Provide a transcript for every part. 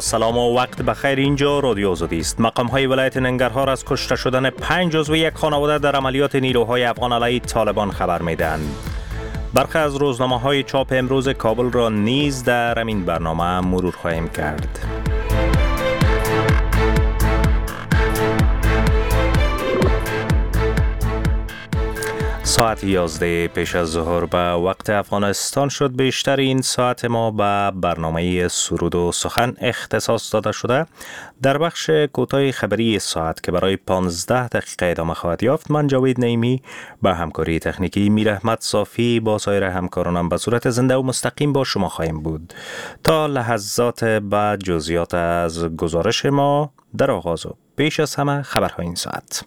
سلام و وقت بخیر. اینجا رادیو آزادی است. مقام‌های ولایت ننگرهار از کشته شدن 5 عضو یک خانواده در عملیات نیروهای افغان علیه طالبان خبر میدهند. برخی از روزنامه‌های چاپ امروز کابل را نیز در این برنامه مرور خواهیم کرد. ساعت 11 پیش از ظهر به وقت افغانستان شد. بیشتر این ساعت ما به برنامه سرود و سخن اختصاص داده شده. در بخش کوتاه خبری ساعت که برای 15 دقیقه ادامه خواهد یافت، من جاوید نعیمی به همکاری تکنیکی میر احمد صافی با سایر همکارانم به صورت زنده و مستقیم با شما خواهیم بود تا لحظات بعد. جزئیات از گزارش ما در آغاز و پیش از همه خبرهای این ساعت.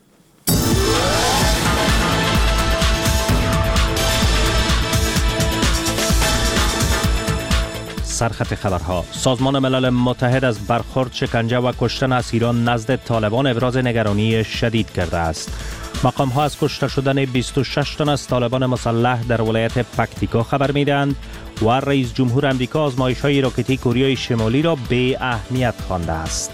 سرخط خبرها: سازمان ملل متحد از برخورد، شکنجه و کشتن اسیران نزد طالبان ابراز نگرانی شدید کرده است. مقام‌ها از کشته شدن 26 تن از طالبان مسلح در ولایت پکتیکا خبر می‌دهند و رئیس جمهور آمریکا آزمایش‌های راکتی کوریای شمالی را بی اهمیت خوانده است.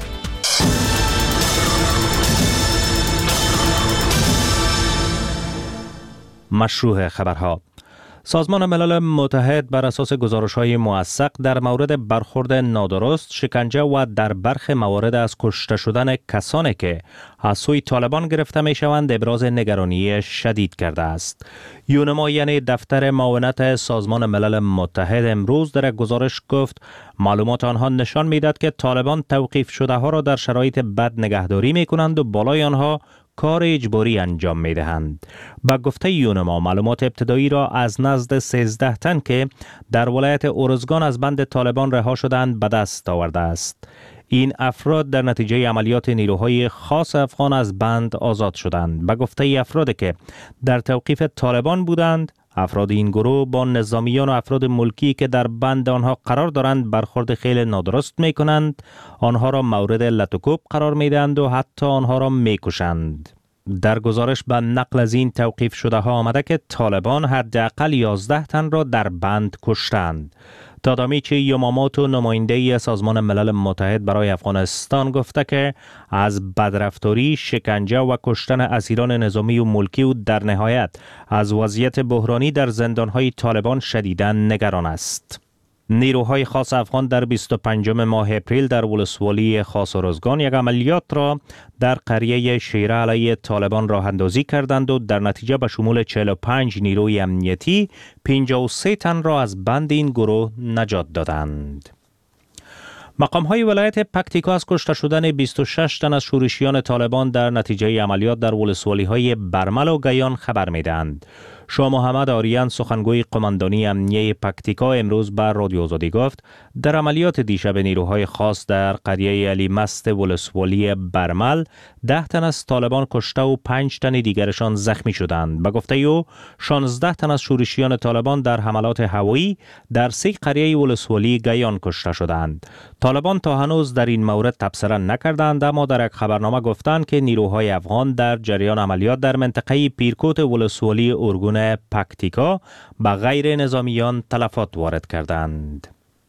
مشروع خبرها: سازمان ملل متحد بر اساس گزارش‌های موثق در مورد برخورد نادرست، شکنجه و در برخی موارد از کشته شدن کسانی که از سوی طالبان گرفته می‌شوند ابراز نگرانی شدید کرده است. یونما یعنی دفتر معاونت سازمان ملل متحد امروز در گزارش گفت معلومات آنها نشان می‌دهد که طالبان توقیف شده ها را در شرایط بد نگهداری می‌کنند و بالای آنها کار اجباری انجام می دهند. با گفته یونما معلومات ابتدایی را از نزد 13 تن که در ولایت اورزگان از بند طالبان رها شدند به دست آورده است. این افراد در نتیجه عملیات نیروهای خاص افغان از بند آزاد شدند. با گفته افرادی که در توقیف طالبان بودند، افراد این گروه با نظامیان و افراد ملکی که در بند آنها قرار دارند برخورد خیلی نادرست می کنند، آنها را مورد لطوکوب قرار می دهند و حتی آنها را می کشند. در گزارش به نقل از این توقیف شده ها آمده که طالبان حداقل 11 تن را در بند کشتند. تادامیچی یاماموتو نماینده سازمان ملل متحد برای افغانستان گفته که از بدرفتاری، شکنجه و کشتن اسیران نظامی و ملکی و در نهایت از وضعیت بحرانی در زندانهای طالبان شدیداً نگران است. نیروهای خاص افغان در 25 ماه اپریل در ولسوالی خاص اورزگان یک عملیات را در قریه شیره علیه طالبان راه اندازی کردند و در نتیجه به شمول 45 نیروی امنیتی 53 تن را از بند این گروه نجات دادند. مقام‌های ولایت پکتیکا از کشته شدن 26 تن از شورشیان طالبان در نتیجه عملیات در ولسوالی‌های برمل و گیان خبر می‌دهند. شاه محمد آریان سخنگوی قماندانی امنیه پکتیکا امروز بر رادیو آزادی گفت در عملیات دیشب نیروهای خاص در قریه علی مست ولسوالی برمل 10 تن از طالبان کشته و 5 تن دیگرشان زخمی شدند. به گفته او 16 تن از شورشیان طالبان در حملات هوایی در 3 قریه ولسوالی گیان کشته شدند. طالبان تا هنوز در این مورد تبصره نکردند، اما در یک خبرنامه گفتند که نیروهای افغان در جریان عملیات در منطقه پیرکوت ولسوالی ارگون پکتیکا به غیر نظامیان تلفات وارد کردند.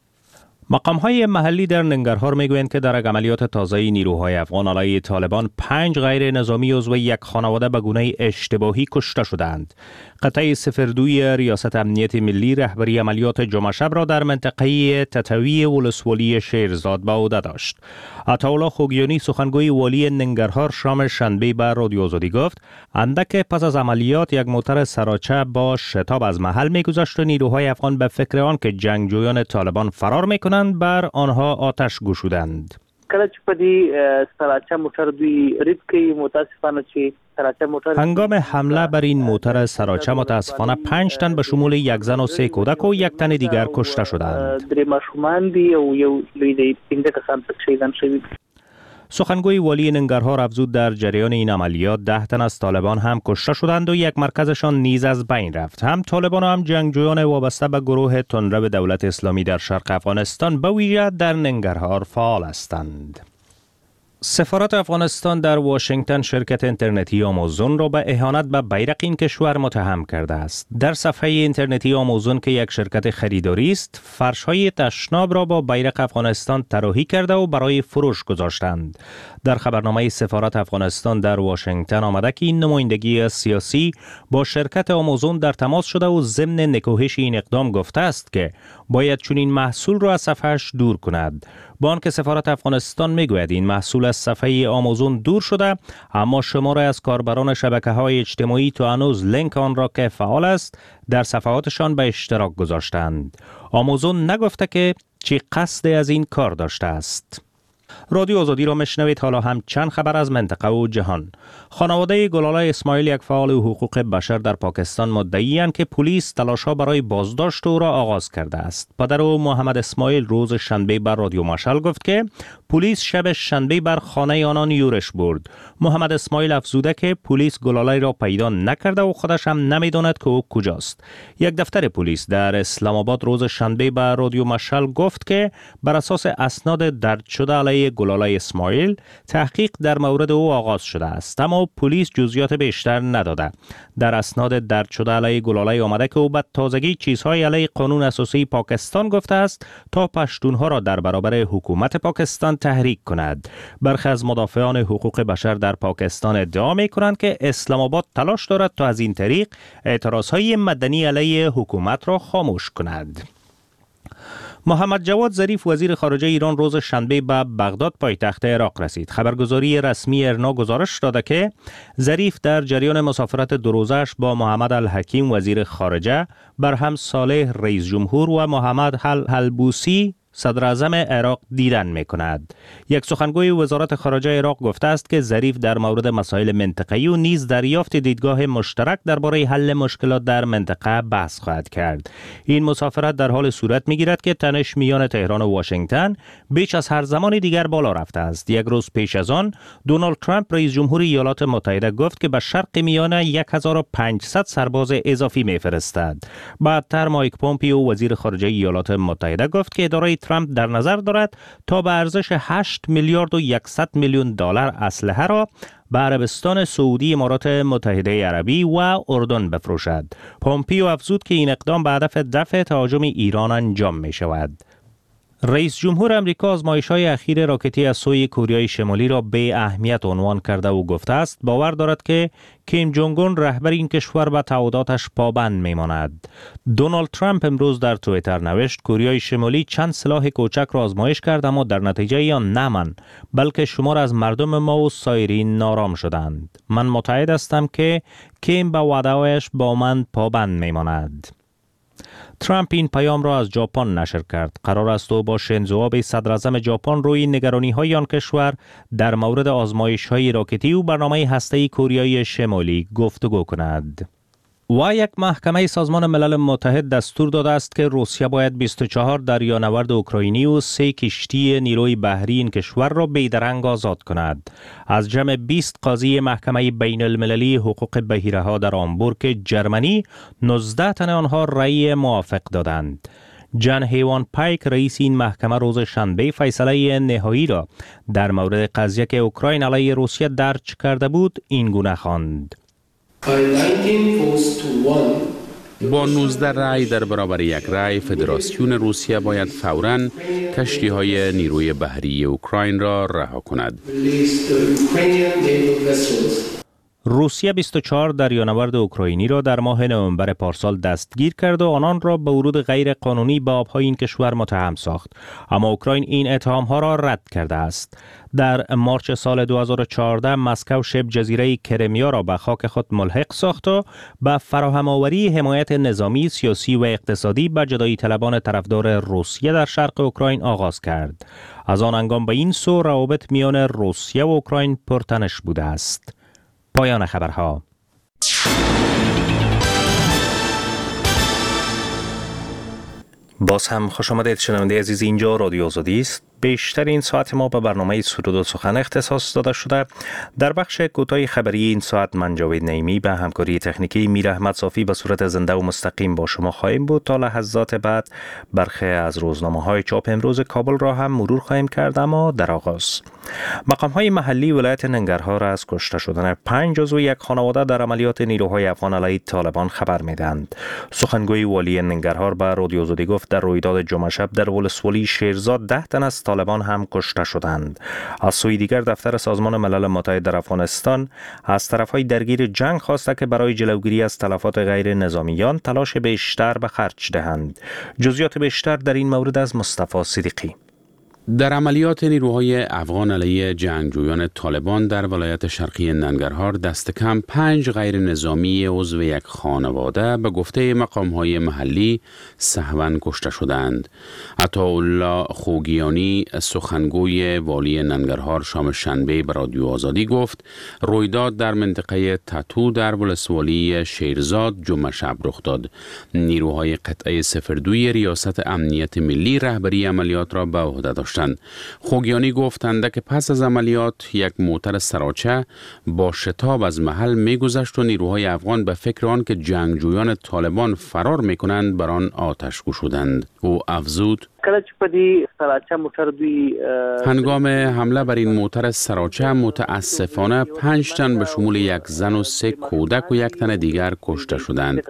مقام‌های محلی در ننگرهار میگویند که در عملیات تازه نیروهای افغان علیه طالبان 5 غیر نظامی عضو یک خانواده به گونه اشتباهی کشته شدند. قطعه 02 ریاست امنیت ملی رهبری عملیات جمعه شب را در منطقه تطوی ولسوالی شیرزاد به عهده داشت. عطاالله خوگیانی سخنگوی والی ننگرهار شام شنبه بر رادیو آزادی گفت اندک پس از عملیات یک موتر سراچه با شتاب از محل می‌گذشت و نیروهای افغان به فکر آن که جنگجویان طالبان فرار می‌کنند بر آنها آتش گشودند. کله چې په دې سراچه موټر دوی ریب کوي متاسفانه چې سراچه موټر هنگام حمله بر این موتر سراچه متاسفانه 5 تن به شمول یک زن و 3 کودک و یک تن دیگر کشته شدند. درې ماشومان دي او یو لوی دی 15 کسان پکې شهیدان شوي. سخنگوی والی ننگرهار افزود در جریان این عملیات 10 تن از طالبان هم کشته شدند و یک مرکزشان نیز از بین رفت. هم طالبان و هم جنگجویان وابسته به گروه تندرو دولت اسلامی در شرق افغانستان به ویژه در ننگرهار فعال هستند. سفارت افغانستان در واشنگتن شرکت اینترنتی آمازون را به اهانت به بیرق این کشور متهم کرده است. در صفحه اینترنتی آمازون که یک شرکت خریداری است، فرش‌های تشناب را با بیرق افغانستان طراحی کرده و برای فروش گذاشتند. در خبرنامه سفارت افغانستان در واشنگتن آمده که این نمایندگی سیاسی با شرکت آمازون در تماس شده و ضمن نکوهش این اقدام گفته است که باید چنین محصول را از صفحه‌اش دور کند. با آنکه سفارت افغانستان میگوید این محصول از صفحه آمازون دور شده، اما شماره از کاربران شبکه‌های اجتماعی تا هنوز لینک آن را که فعال است در صفحاتشان به اشتراک گذاشتند. آمازون نگفته که چی قصد از این کار داشته است. رادیو آزادی را میشنوید. حالا هم چند خبر از منطقه و جهان. خانواده گلاله اسماعیل، یک فعال حقوق بشر در پاکستان، مدعی‌اند که پلیس تلاش‌ها برای بازداشت او را آغاز کرده است. پدر او محمد اسماعیل روز شنبه بر رادیو مشعل گفت که پلیس شب شنبه بر خانه آنان یورش برد. محمد اسماعیل افزوده که پلیس گلاله را پیدا نکرده و خودش هم نمی‌داند که او کجاست. یک دفتر پلیس در اسلام آباد روز شنبه بر رادیو مشعل گفت که بر اساس اسناد درج شده علیه گلاله اسماعیل تحقیق در مورد او آغاز شده است، اما پلیس جزئیات بیشتر نداده. در اسناد درج شده علیه گلاله آمده که او به تازگی چیزهای علیه قانون اساسی پاکستان گفته است تا پشتونها را در برابر حکومت پاکستان تحریک کند. برخی از مدافعان حقوق بشر در پاکستان ادعا می‌کنند که اسلام آباد تلاش دارد تا از این طریق اعتراضهای مدنی علیه حکومت را خاموش کند. محمد جواد ظریف وزیر خارجه ایران روز شنبه به بغداد پایتخت عراق رسید. خبرگزاری رسمی ارنا گزارش داده که ظریف در جریان مسافرت دو روزه‌اش با محمد الحکیم وزیر خارجه، برهم صالح رئیس جمهور و محمد الحلبوسی صدر اعظم عراق دیدن می کند. یک سخنگوی وزارت خارجه عراق گفته است که ظریف در مورد مسائل منطقه‌ای و نیز دریافت دیدگاه مشترک درباره حل مشکلات در منطقه بحث خواهد کرد. این مسافرت در حال صورت می گیرد که تنش میان تهران و واشنگتن بیش از هر زمان دیگر بالا رفته است. یک روز پیش از آن دونالد ترامپ رئیس جمهور ایالات متحده گفت که به شرق میانه 1500 سرباز اضافی می‌فرستد. بعدتر مایک پومپیو وزیر خارجه ایالات متحده گفت که اداره ترامپ در نظر دارد تا به ارزش 8 میلیارد و 100 میلیون دلار اسلحه را به عربستان سعودی، امارات متحده عربی و اردن بفروشد. پومپیو افزود که این اقدام به هدف دفع تهاجم ایران انجام می شود. رئیس جمهور امریکا آزمایش‌های اخیر راکتی از سوی کره شمالی را بی اهمیت عنوان کرده و گفته است باور دارد که کیم جونگ اون رهبر این کشور به تعهداتش پابند میماند. دونالد ترامپ امروز در توییتر نوشت کره شمالی چند سلاح کوچک را آزمایش کرد اما در نتیجه آن نه من بلکه شمار از مردم ما و سایرین نارام شدند. من متعهد هستم که کیم به وعده‌هایش با من پابند میماند. ترامپ این پیام را از ژاپن نشر کرد. قرار است او با شینزو آبه صدر اعظم ژاپن روی نگرانی‌های آن کشور در مورد آزمایش‌های راکتی و برنامه هسته‌ای کره شمالی گفتگو کند. و یک محکمه سازمان ملل متحد دستور داده است که روسیه باید 24 دریانورد اوکراینی و 3 کشتی نیروی بحری این کشور را بیدرنگ آزاد کند. از جمع 20 قاضی محکمه بین المللی حقوق بحیره‌ها در آمبورگ جرمنی 19 تن آنها رأی موافق دادند. جان هیوان پایک رئیس این محکمه روز شنبه فیصله نهایی را در مورد قضیه که اوکراین علیه روسیه درج کرده بود این گونه خواند: با 19 رأی در برابر یک رأی فدراسیون روسیه باید فوراً کشتی‌های نیروی بحری اوکراین را رها کند. روسیه 24 دریانورد اوکراینی را در ماه نوامبر پارسال دستگیر کرد و آنان را به ورود غیر قانونی به آبهای این کشور متهم ساخت، اما اوکراین این اتهام‌ها را رد کرده است. در مارچ سال 2014 مسکو شبه جزیره کرمیا را به خاک خود ملحق ساخت و به فراهم آوری حمایت نظامی، سیاسی و اقتصادی به جدایی طلبان طرفدار روسیه در شرق اوکراین آغاز کرد. از آن هنگام به این سو روابط میان روسیه و اوکراین پرتنش بوده است. پایان خبرها. باز هم خوش آمدید شنونده عزیز، اینجا رادیو آزادی است. بیشتر این ساعت ما به برنامه سرود و سخن اختصاص داده شده. در بخش کوتاه خبری این ساعت من جاوید نعیمی به همکاری تکنیکی میر احمد صافی به صورت زنده و مستقیم با شما خواهیم بود. تا لحظات بعد برخی از روزنامه‌های چاپ امروز کابل را هم مرور خواهیم کرد، اما در آغاز مقام‌های محلی ولایت ننگرهار از کشته شدن 5 عضو یک خانواده در عملیات نیروهای افغان علیه طالبان خبر می‌دهند. سخنگوی والی ننگرهار به رادیو آزادی گفت در رویداد جمعه شب در ولسوالی شیرزاد 10 تن از طالبان هم کشته شدند. از سوی دیگر دفتر سازمان ملل متحد در افغانستان از طرف‌های درگیر جنگ خواسته که برای جلوگیری از تلفات غیر نظامیان تلاش بیشتر به خرج دهند. جزئیات بیشتر در این مورد از مصطفی صدیقی. در عملیات نیروهای افغان علیه جنگجویان طالبان در ولایت شرقی ننگرهار دست کم 5 غیر نظامی عضو یک خانواده به گفته مقام‌های محلی سهواً کشته شدند. عطاالله خوگیانی سخنگوی والی ننگرهار شام شنبه به رادیو آزادی گفت رویداد در منطقه تتو در ولسوالی شیرزاد جمعه شب رخ داد. نیروهای قطعه 02 ریاست امنیت ملی رهبری عملیات را به عهده داشتند. خوگیانی گفتند که پس از عملیات یک موتر سراچه با شتاب از محل می‌گذشت و نیروهای افغان به فکر آن که جنگجویان طالبان فرار می‌کنند بر آن آتش گشودند. او افزود هنگام حمله بر این موتر سراچه متاسفانه 5 تن به شمول یک زن و 3 کودک و 1 تن دیگر کشته شدند.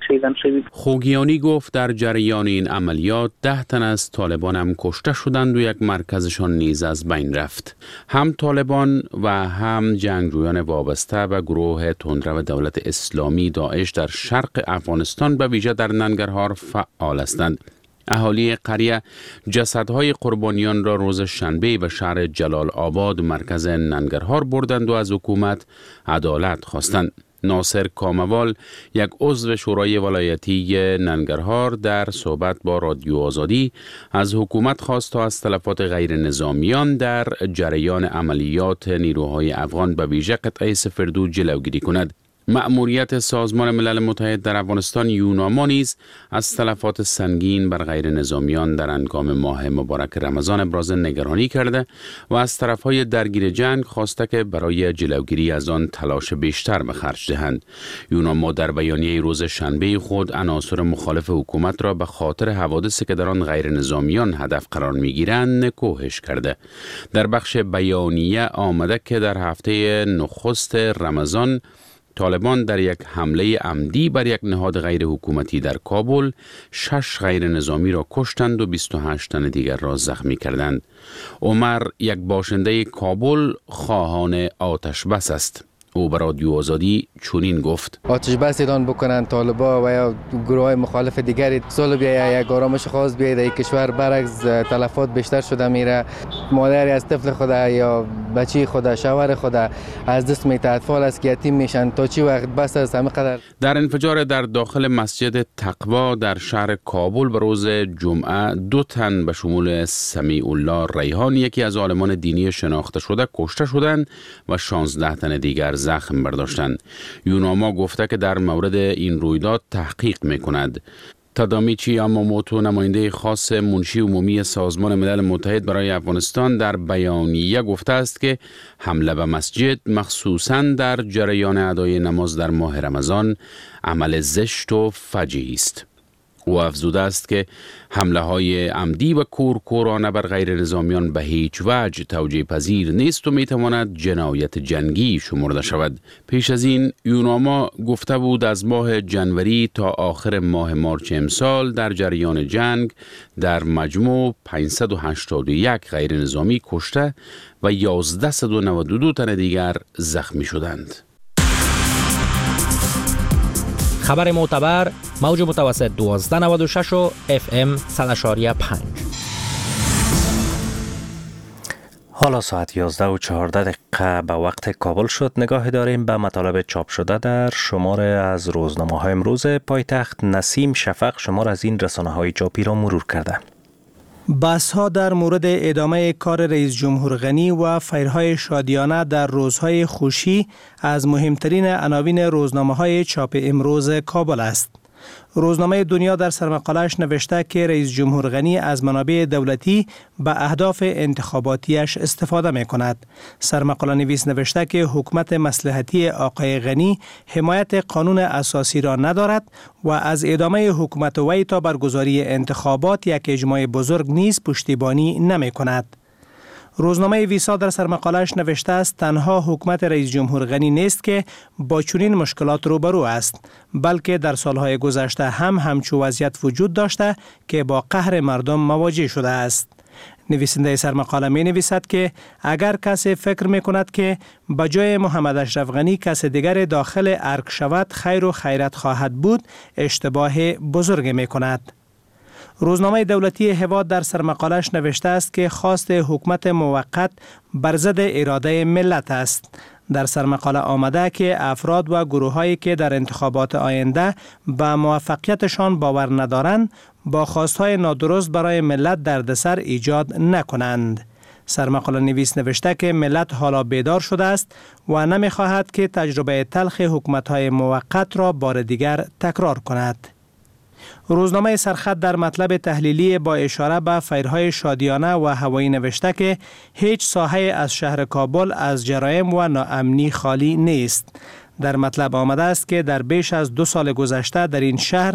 خوگیانی گفت در جریان این عملیات 10 تن از طالبان هم کشته شدند و یک مرکزشان نیز از بین رفت. هم طالبان و هم جنگجویان وابسته به گروه تندرو دولت اسلامی داعش در شرق افغانستان به ویژه در ننگرهار فعال هستند. اهالی قریه جسدهای قربانیان را روز شنبه به شهر جلال آباد مرکز ننگرهار بردند و از حکومت عدالت خواستند. ناصر کاموال یک عضو شورای ولایتی ننگرهار در صحبت با رادیو آزادی از حکومت خواست تا از تلفات غیر نظامیان در جریان عملیات نیروهای افغان به ویژه قطعه 02 جلوگیری کند. مأموریت سازمان ملل متحد در افغانستان یوناما نیز از تلفات سنگین بر غیر نظامیان در هنگام ماه مبارک رمضان ابراز نگرانی کرده و از طرفهای درگیر جنگ خواسته که برای جلوگیری از آن تلاش بیشتر به خرج دهند. یوناما در بیانیه روز شنبه خود عناصر مخالف حکومت را به خاطر حوادثی که در آن غیر نظامیان هدف قرار می‌گیرند نکوهش کرده. در بخش بیانیه آمده که در هفته نخست رمضان طالبان در یک حمله عمدی بر یک نهاد غیر حکومتی در کابل 6 غیر نظامی را کشتند و 28 تن دیگر را زخمی کردند. عمر یک باشنده کابل خواهان آتش بس است. او به رادیو آزادی چنین گفت: آتش بس اعلان بکنن طالبا و یا گروه های مخالف دیگری صلح بیاید، یک آرامش خاص بیاید در کشور. برعکس تلفات بیشتر شده میره. مادری از طفل خدا یا بچی خدا، شوهر خدا از دست میته، اطفال است که یتیم میشن. تا چی وقت بس است همه قدر. در انفجار در داخل مسجد تقوا در شهر کابل به روز جمعه 2 تن به شمول سمیع الله ریحان یکی از عالمان دینی شناخته شده کشته شدند و 16 تن دیگر زخم برداشتند. یوناما گفته که در مورد این رویداد تحقیق میکند. تادامیچی یاماموتو نماینده خاص منشی عمومی سازمان ملل متحد برای افغانستان در بیانیه گفته است که حمله به مسجد مخصوصاً در جریان ادای نماز در ماه رمضان عمل زشت و فجیع است. او افزوده است که حمله های عمدی و کورکورانه بر غیر نظامیان به هیچ وجه توجیه پذیر نیست و میتواند جنایت جنگی شمرده شود. پیش از این یوناما گفته بود از ماه جنوری تا آخر ماه مارچ امسال در جریان جنگ در مجموع 581 غیر نظامی کشته و 1192 تن دیگر زخمی شدند. خبر معتبر موج متوسط 1296 و FM 100.5. حالا ساعت 11 و 14 دقیقه به وقت کابل شد. نگاه داریم به مطالب چاپ شده در شماره از روزنامه‌های امروز پایتخت. نسیم شفق شمار از این رسانه‌های چاپی را مرور کرده. بحث‌ها در مورد ادامه کار رئیس جمهور غنی و فیرهای شادیانه در روزهای خوشی از مهمترین عناوین روزنامه‌های چاپ امروز کابل است. روزنامه دنیا در سرمقاله‌اش نوشته که رئیس جمهور غنی از منابع دولتی به اهداف انتخاباتیش استفاده می کند. سرمقاله نویس نوشته که حکومت مصلحتی آقای غنی حمایت قانون اساسی را ندارد و از ادامه حکومت وی تا برگزاری انتخابات یک اجماع بزرگ نیز پشتیبانی نمی کند. روزنامه ویسا در سرمقاله‌اش نوشته است تنها حکومت رئیس جمهور غنی نیست که با چنین مشکلات روبرو است، بلکه در سالهای گذشته هم همچو وضعیت وجود داشته که با قهر مردم مواجه شده است. نویسنده سرمقاله می نویسد که اگر کسی فکر می کند که به جای محمد اشرف غنی کسی دیگر داخل ارگ شود خیر و خیرت خواهد بود، اشتباه بزرگ می کند. روزنامه دولتی هواد در سرمقاله‌اش نوشته است که خواست حکومت موقت بر ضد اراده ملت است. در سرمقاله آمده که افراد و گروه‌هایی که در انتخابات آینده به موفقیتشان باور ندارند با خواستهای نادرست برای ملت دردسر ایجاد نکنند. سرمقاله نویس نوشته که ملت حالا بیدار شده است و نمی‌خواهد که تجربه تلخ حکومت‌های موقت را بار دیگر تکرار کند. روزنامه سرخط در مطلب تحلیلی با اشاره به فیرهای شادیانه و هوایی نوشته که هیچ ساحه از شهر کابل از جرایم و ناامنی خالی نیست. در مطلب آمده است که در بیش از 2 سال گذشته در این شهر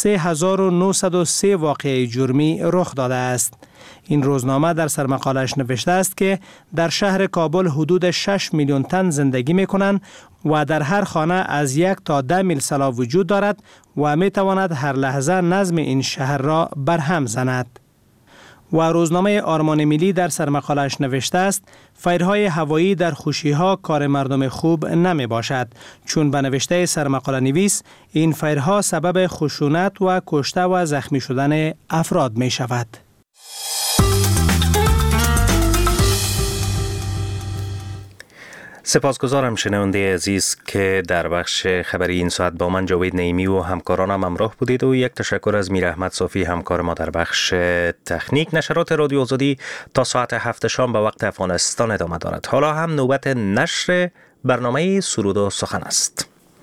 3903 واقعه جرمی رخ داده است. این روزنامه در سرمقاله‌اش نوشته است که در شهر کابل حدود 6 میلیون تن زندگی می کنند و در هر خانه از 1 تا 10 میل سلاح وجود دارد و می تواند هر لحظه نظم این شهر را برهم زند. و روزنامه آرمان ملی در سرمقاله‌اش نوشته است فیرهای هوایی در خوشی‌ها کار مردم خوب نمی باشد، چون به نوشته سرمقاله نویس این فیرها سبب خشونت و کشته و زخمی شدن افراد می شود. سپاسگزارم شنونده عزیز که در بخش خبری این ساعت با من جاوید نعیمی و همکارانم همراه بودید و یک تشکر از میر احمد صافی همکار ما در بخش تکنیک. نشرات رادیو آزادی تا ساعت 7 شام به وقت افغانستان ادامه دارد. حالا هم نوبت نشر برنامه سرود و سخن است.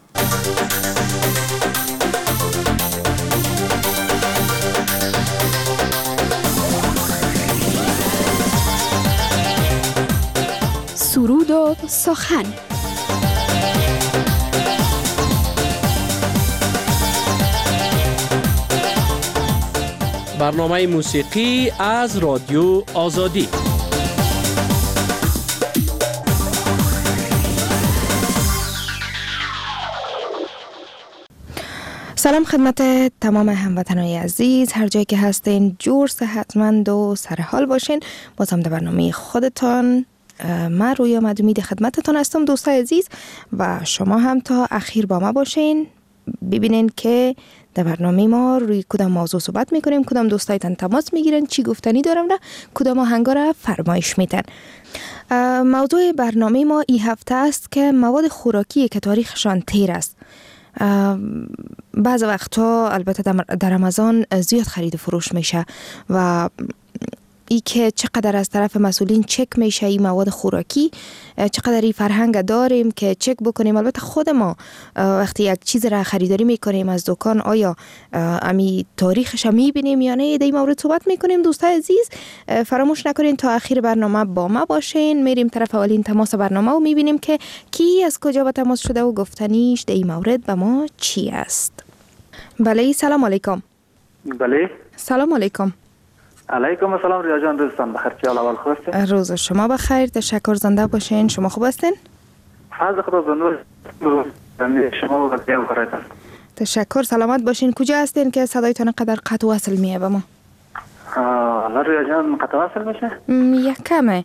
سرود و سخن. برنامه موسیقی از رادیو آزادی. سلام خدمت تمام هموطنان عزیز، هر جایی که هستین جور صحتمند و سرحال باشین. باز هم در برنامه خودتان من رویا مدومی خدمتتان هستم دوستای عزیز و شما هم تا اخیر با ما باشین، ببینین که در برنامه ما روی کدام موضوع صحبت میکنیم، کدام دوستایتان تماس میگیرن، چی گفتنی دارم نه، کدام آهنگا را فرمایش میدن. موضوع برنامه ما این هفته است که مواد خوراکی که تاریخشان تیر است. بعض وقتا البته در رمضان زیاد خرید و فروش میشه و ای که چقدر از طرف مسئولین چک میشه این مواد خوراکی، چقدر این فرهنگ داریم که چک بکنیم. البته خود ما وقتی یک چیز را خریداری میکنیم از دکان آیا امی تاریخش میبینیم یا نه، در این مورد صحبت میکنیم. دوستای عزیز فراموش نکنین تا آخر برنامه با ما باشین. میریم طرف اولین تماس برنامه و میبینیم که کی از کجا با تماس شده و گفتنیش در این مورد به ما چی است. بله سلام علیکم. بله سلام علیکم. علیکم السلام ریا جان، روزتان بخیر. چه احوال خوب است؟ روز شما بخیر، تشکر، زنده باشین. شما خوب هستین؟ فضل خدا زنده شما و بقیه بخیرتان. تشکر، سلامت باشین. کجا هستین که صدایتان قدر قطع وصل میه به ما؟ الله ریا جان قطع وصل میشه؟ یک کمه.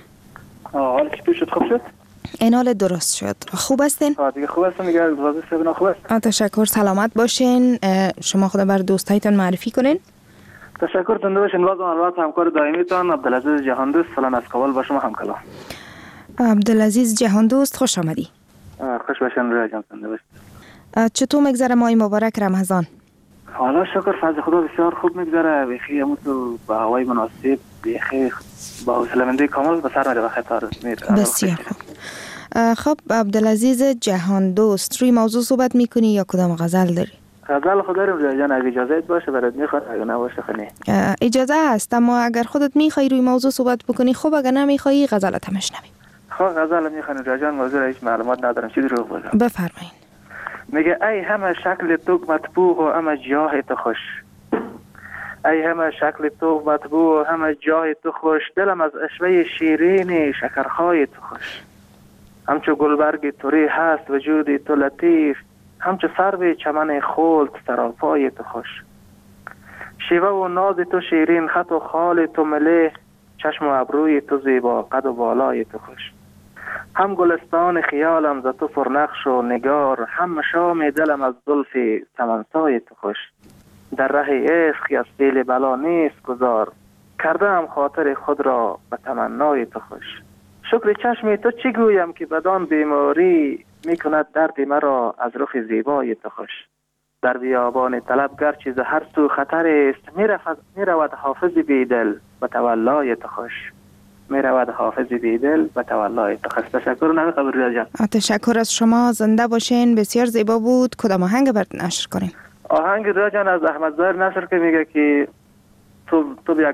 حال چطور شد؟ خوب شد؟ این حال درست شد. خوب هستین؟ دیگه خوب هستم دیگه. وضع صحبنا خوب است؟ تشکر، سلامت باشین. شما خود بر دوستایتان معرفی کنین. تشکر، زنده باشین. باز البته همکار دائمیتان عبدالعزیز جهاندوست فلان از کابل با شما همکلام. عبدالعزیز جهاندوست خوش آمدی. خوش باشین ریا جان، زنده باشین. چطور میگذره ماه مبارک رمضان؟ حالا شکر فضل خدا بسیار خوب میگذره. بخی همون تو با هوای مناسب بخی با حوصله‌مندی کامل به سر میره و خطر میره. بسیار خوب. خب عبدالعزیز جهاندوست روی موضوع صحبت میکنی یا کدام غزل داری؟ غزل خود داریم ریا جان، اگه اجازه باشه برات میخواد، اگه نباشه خنی. اجازه هست، اما اگر خودت میخوای روی موضوع صحبت بکنی خوب، اگر نمیخوای غزلت هم بشنویم. خب غزل میخوانی ریا جان، موضوع هیچ معلومات ندارم، چی رو بگم. بفرمایید. میگه ای همه شکل تو مطبوع و همه جاه تو خوش، ای همه شکل تو مطبوع و همه جاه تو خوش، دلم از عشوه شیرین شکرخای تو خوش. همچو گلبرگ توری هست وجود تو لطیف، همچو سرو چمن خلد سراپای تو خوش. شیوه و ناز تو شیرین، خط و خال تو ملیح، چشم و ابروی تو زیبا، قد و بالای تو خوش. هم گلستان خیالم ز تو پرنقش و نگار، هم مشام دلم از زلف سمنسای تو خوش. در ره عشق از سیل بلا نیست گذار، کردم خاطر خود را به تمنای تو خوش. شکر چشم تو چی گویم که بدان بیماری، میکند درد مرا از رخ زیبای تو خوش. در بیابان طلب گرچه ز هر سو خطر است، میرود حافظ بیدل به تولای تو خوش. میرود حافظ بیدل به تولای تو خوش. تشکر نمی قبول ریا جان. تشکر از شما، زنده باشین. بسیار زیبا بود. کدام آهنگ برات نشر کنیم؟ آهنگ ریا جان از احمد ظاهر نصر که میگه که تو به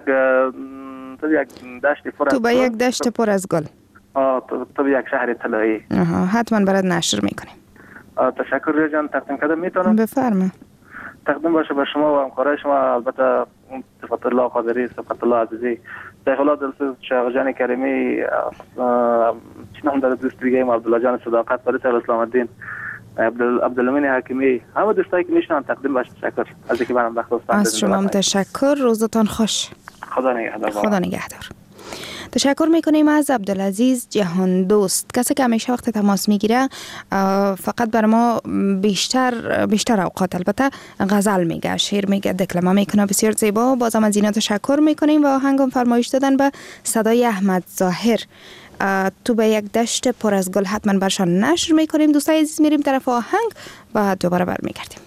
یک دشت پر از گل. تو به یک شهر طلایی. حتما برات نشر میکنیم. تشکر ریا جان. تقدیم کردم میتونم؟ بفرما. تقدیم باشه به شما و همکارای شما، البته صفت الله قادری، صفت الله عزیزی، شیخ الله دلسوز، شیخ جان کریمی، چی نام داره دوست دیگه عبدالله جان صداقت، فرید اسلام الدین، عبدالامین حکیمی، همه دوستایی که میشنن تقدیم باشه. تشکر از اینکه برام وقت گذاشتید. از شما تشکر. روزتان خوش. خدا نگهدار. خدا نگهدار. تشکر میکنیم از عبدالعزیز جهان دوست، کسی که همیشه وقت تماس میگیره، فقط بر ما بیشتر اوقات البته غزل میگه، شعر میگه، دکلمه میکنه، بسیار زیبا. بازم از اینا تشکر میکنیم و آهنگم فرمایش دادن به صدای احمد ظاهر. تو به یک دشت پر از گل حتما برشان نشر میکنیم. دوستای عزیز میریم طرف آهنگ و دوباره برمیگردیم.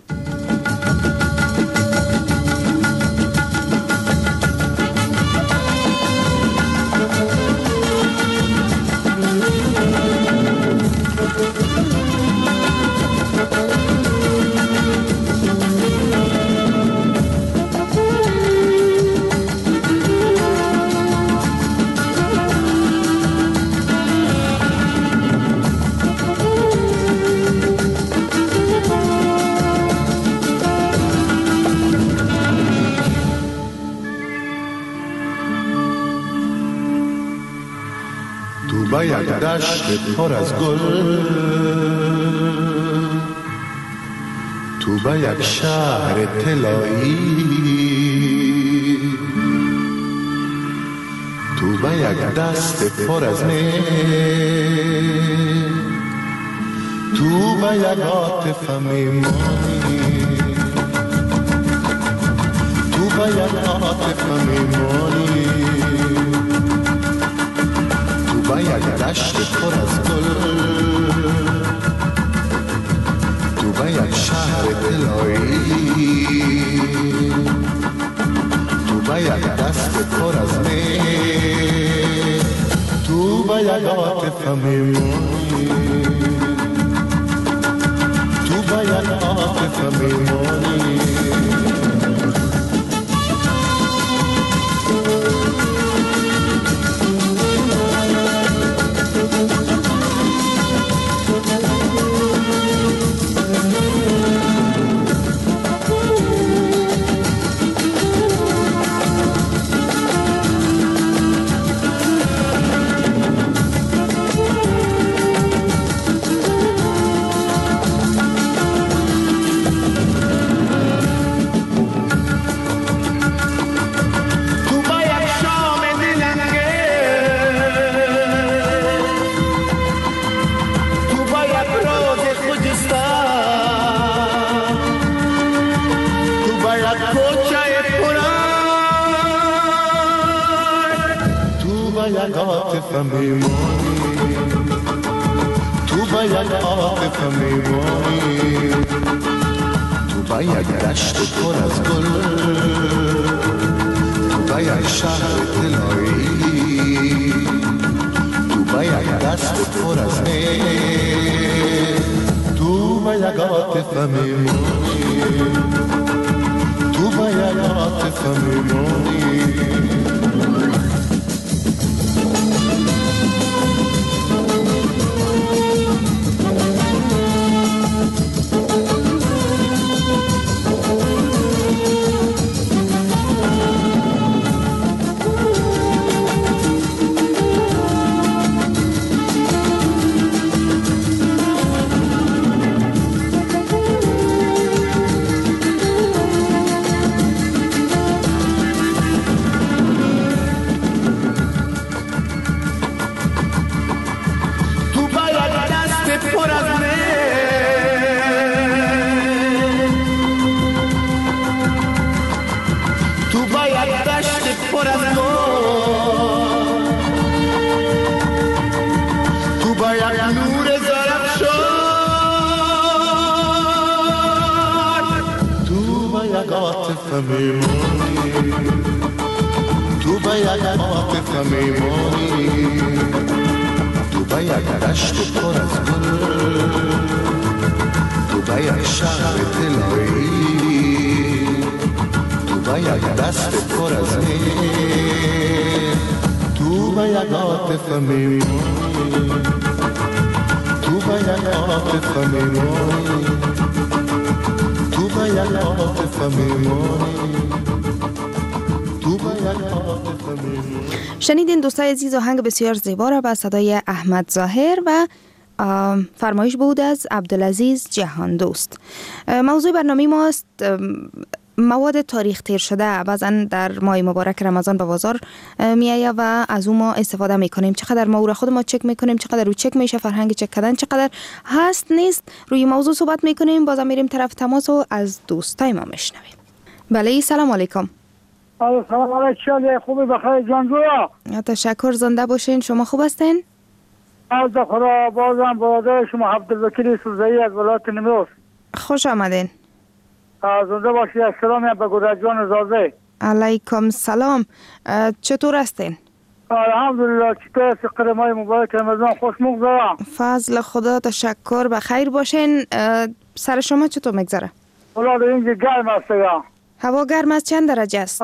با یک دشت پر از گل، تو به یک شهر طلایی، تو به یک دست پر از مه، تو به یک عاطفه میمانی، تو به یک عاطفه میمانی، با یک دشت پر از گل، تو با یک شهر طلایی، تو با یک دست پر از می، تو با یک عاطفه میمانی، تو با یک عاطفه میمانی. تو با یک عاطفه میمانی، تو با یک دشت پر از گل، تو با یک شهر طلایی، تو با یک دست پر از می، تو با یک عاطفه میمانی. عاطفه میمانی تو به یک عاطفه میمانی تو به یک دشت پر از گل تو به یک شهر طلایی تو به یک دست پر از میر تو به یک عاطفه میمانی تو به یک عاطفه میمانی تو به یک عاطفه میمانی شنیدین دوستای عزیز آهنگ بسیار زیبا را با صدای احمد ظاهر و فرمایش بود از عبدالعزیز جهان دوست. موضوع برنامه ماست مواد تاریخ تیر شده. بعضا در ماه مبارک رمضان به بازار میآید و از اون ما استفاده میکنیم. چقدر ما او را خود ما چک میکنیم، چقدر او چک میشه، فرهنگ چک کردن چقدر هست نیست، روی موضوع صحبت میکنیم. بازم میریم طرف تماس و از دوستای ما میشنویم. بله سلام علیکم. سلام علیکم. خوبی بخیر جان جویا؟ تشکر، زنده باشین. شما خوب هستین؟ از خدا. بازم برادر شما عبدالوکیل سوزایی از ولایت نیمروز. خوش آمدین. زنده باشی. سلامی به گودرجان زازه. علیکم سلام. چطور هستین؟ الحمدلله. چطور سقر ماه مبارک رمضان خوش مگذره؟ فضل خدا تشکر. بخیر باشین. سر شما چطور میگذره؟ والله در اینجا گرم است. هوا گرم است. چند درجه است؟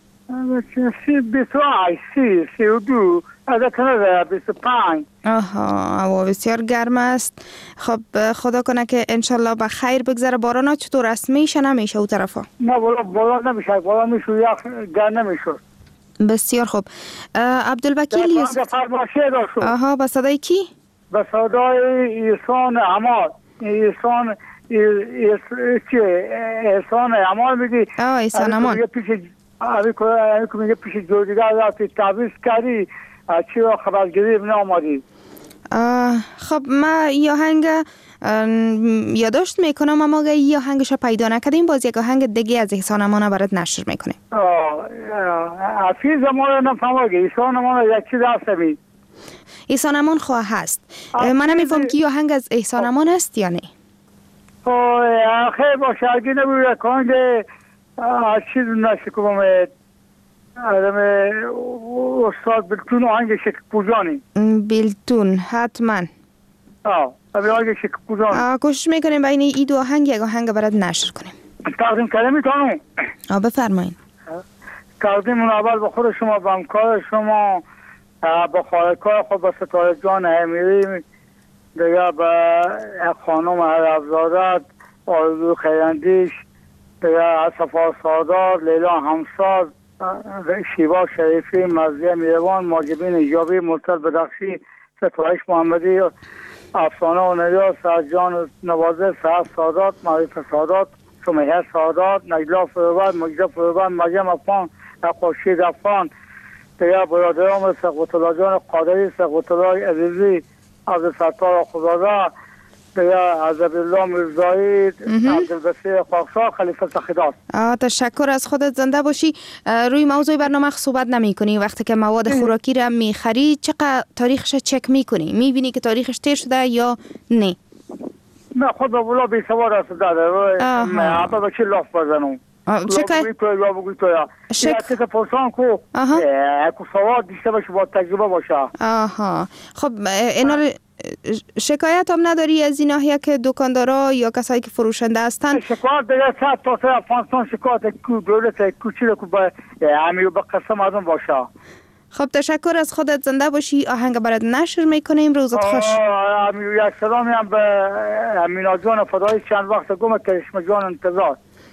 32 از کنه 25. هوا بسیار گرم است. خب خدا کنه که انشالله به خیر بگذره. باران ها چطور است؟ میشه نمیشه او طرفا؟ نه والله باران نمیشه. باران میشه یخ گرم نمیشه. بسیار خوب. عبدالوکیل یوسف. به صدای کی؟ به صدای احسان عماد. احسان عماد میگی؟ احسان عماد. میگه پیش جوردیگر رفتی تعویض کردی چی را خبرگیری ابن آمادی. خب ما یا آهنگ یادداشت میکنم اما اگه یا آهنگش پیدا نکردیم باز یک آهنگ دیگه از احسان عماد برات نشر میکنیم. حفیظ ما رو نفهمه احسان عماد یک چیز هست بید احسان عماد خواه هست. من نمیفهم که یا آهنگ از احسان عماد است یا نه. خیلی باشه اگه نبوید کنگه چیز نشکومه آدم استاد بلتون آهنگ شکل پوزانی. بلتون حتما. آهنگ شکل پوزانی. کوشش میکنیم بین این دو آهنگ یک آهنگ برات نشر کنیم. تقدیم کرده میتونم؟ بفرمایید. تقدیم اول به خود شما، به همکار شما، به خالقای خود، به ستاره جان امیری، دیگه به خانم عربزادت، آرزو خیراندیش، دیگه صفا سادات، لیلا همساز، شیوا شریفی، مزیه میروان، ماجبین ایجابی، مرتضی بدخشی، ستایش محمدی، افسانه و نیا، سرجان نوازه، سعد سادات، معرفت سادات، سمیه سادات، نجلا فروبر، مجده فروبر، مریم افغان، خورشید افغان، دیگه برادرام سقوط الله جان قادری، سقوط الله عزیزی، عبدالستار خدادا، دیگه عزبالله مرزایی، عبدالبصیر خاکسار، خلیفه سخیدات. تشکر از خودت. زنده باشی. روی موضوع برنامه صحبت نمی کنی. وقتی که مواد خوراکی را می خری چقدر تاریخش چک می کنی؟ می بینی که تاریخش تیر شده یا نه؟ نه خود به بلا بی سوار است داره. اما به چی لاف بزنم؟ چکه؟ شکل پرسان کو سواد دیشته باشه با تجربه باشه. خب اینا شکایت هم نداری از این ناحیه که دکاندارا یا کسایی که فروشنده هستن؟ شکایت دیگه صد تا افغانستان شکایت دولت کوچیک کو به همین به قسم ازم باشه. خب تشکر از خودت، زنده باشی. آهنگ برات نشر میکنیم. روزت خوش. یک سلامی هم به امینا جان فدایی چند وقت گم کرشم جان انتظار.